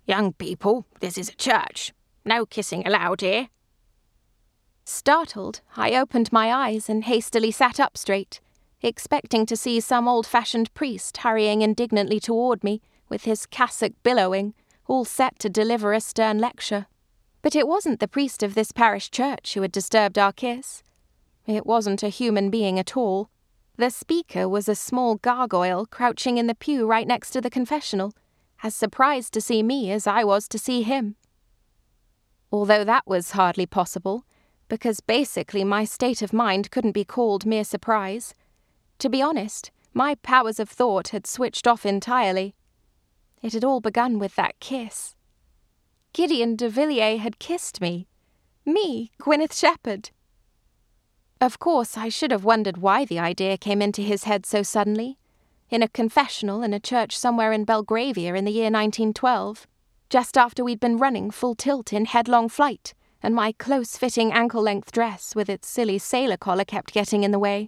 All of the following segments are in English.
"Young people, this is a church. No kissing allowed here." Startled, I opened my eyes and hastily sat up straight, expecting to see some old-fashioned priest hurrying indignantly toward me, with his cassock billowing, all set to deliver a stern lecture. But it wasn't the priest of this parish church who had disturbed our kiss. It wasn't a human being at all. The speaker was a small gargoyle crouching in the pew right next to the confessional, as surprised to see me as I was to see him. Although that was hardly possible, because basically my state of mind couldn't be called mere surprise. To be honest, my powers of thought had switched off entirely. It had all begun with that kiss. Gideon de Villiers had kissed me. Me, Gwyneth Shepherd. Of course, I should have wondered why the idea came into his head so suddenly. In a confessional in a church somewhere in Belgravia in the year 1912, just after we'd been running full tilt in headlong flight, and my close-fitting ankle-length dress with its silly sailor collar kept getting in the way.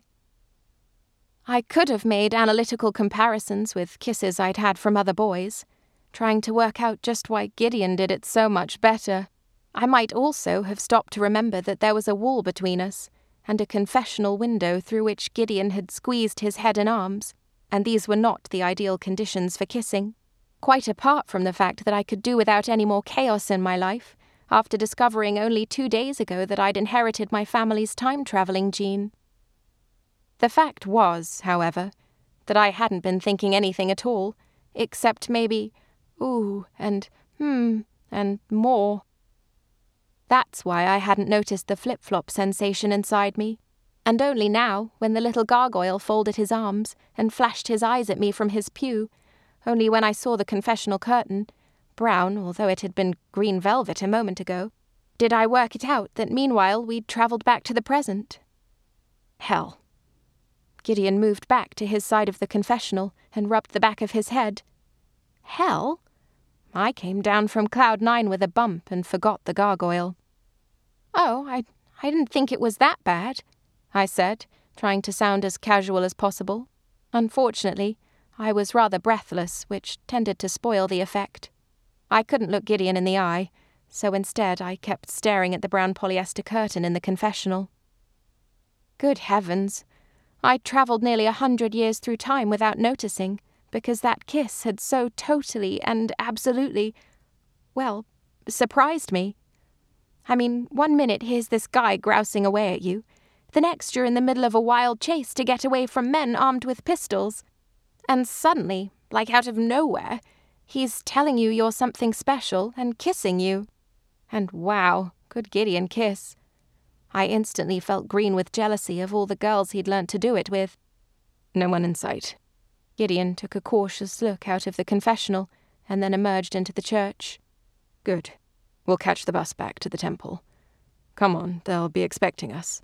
I could have made analytical comparisons with kisses I'd had from other boys, trying to work out just why Gideon did it so much better. I might also have stopped to remember that there was a wall between us, and a confessional window through which Gideon had squeezed his head and arms, and these were not the ideal conditions for kissing, quite apart from the fact that I could do without any more chaos in my life, after discovering only 2 days ago that I'd inherited my family's time-travelling gene. The fact was, however, that I hadn't been thinking anything at all, except maybe, ooh, and and more. That's why I hadn't noticed the flip-flop sensation inside me, and only now, when the little gargoyle folded his arms and flashed his eyes at me from his pew, only when I saw the confessional curtain, brown although it had been green velvet a moment ago, did I work it out that meanwhile we'd travelled back to the present. Hell. Gideon moved back to his side of the confessional and rubbed the back of his head. Hell? I came down from Cloud 9 with a bump and forgot the gargoyle. "Oh, I didn't think it was that bad," I said, trying to sound as casual as possible. Unfortunately, I was rather breathless, which tended to spoil the effect. I couldn't look Gideon in the eye, so instead I kept staring at the brown polyester curtain in the confessional. Good heavens! I'd travelled nearly 100 years through time without noticing, because that kiss had so totally and absolutely, well, surprised me. I mean, 1 minute here's this guy grousing away at you, the next you're in the middle of a wild chase to get away from men armed with pistols, and suddenly, like out of nowhere, he's telling you you're something special and kissing you. And wow, could Gideon kiss. I instantly felt green with jealousy of all the girls he'd learnt to do it with. No one in sight. Gideon took a cautious look out of the confessional and then emerged into the church. Good. We'll catch the bus back to the temple. Come on, they'll be expecting us.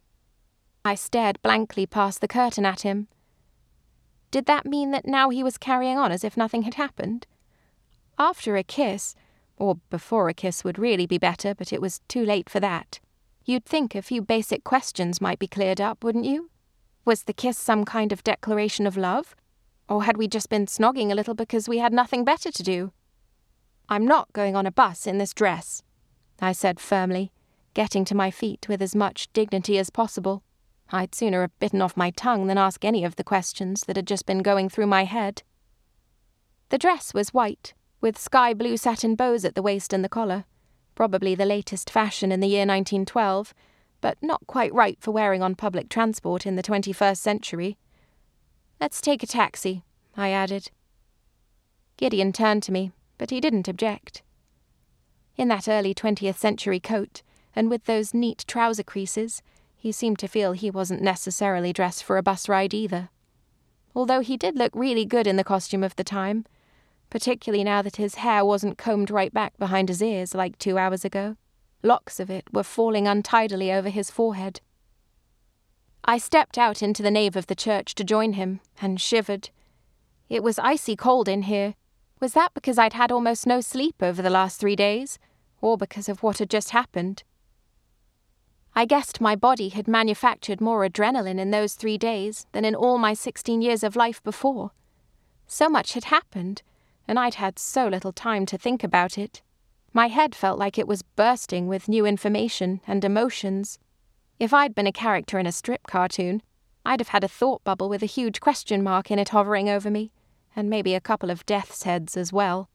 I stared blankly past the curtain at him. Did that mean that now he was carrying on as if nothing had happened? After a kiss, or before a kiss would really be better, but it was too late for that, you'd think a few basic questions might be cleared up, wouldn't you? Was the kiss some kind of declaration of love? Or had we just been snogging a little because we had nothing better to do? "I'm not going on a bus in this dress," I said firmly, getting to my feet with as much dignity as possible. I'd sooner have bitten off my tongue than ask any of the questions that had just been going through my head. The dress was white, with sky-blue satin bows at the waist and the collar, probably the latest fashion in the year 1912, but not quite right for wearing on public transport in the 21st century. "Let's take a taxi," I added. Gideon turned to me, but he didn't object. In that early 20th century coat, and with those neat trouser creases, he seemed to feel he wasn't necessarily dressed for a bus ride either. Although he did look really good in the costume of the time, particularly now that his hair wasn't combed right back behind his ears like 2 hours ago. Locks of it were falling untidily over his forehead. I stepped out into the nave of the church to join him, and shivered. It was icy cold in here. Was that because I'd had almost no sleep over the last 3 days, or because of what had just happened? I guessed my body had manufactured more adrenaline in those 3 days than in all my 16 years of life before. So much had happened, and I'd had so little time to think about it. My head felt like it was bursting with new information and emotions. If I'd been a character in a strip cartoon, I'd have had a thought bubble with a huge question mark in it hovering over me, and maybe a couple of death's heads as well.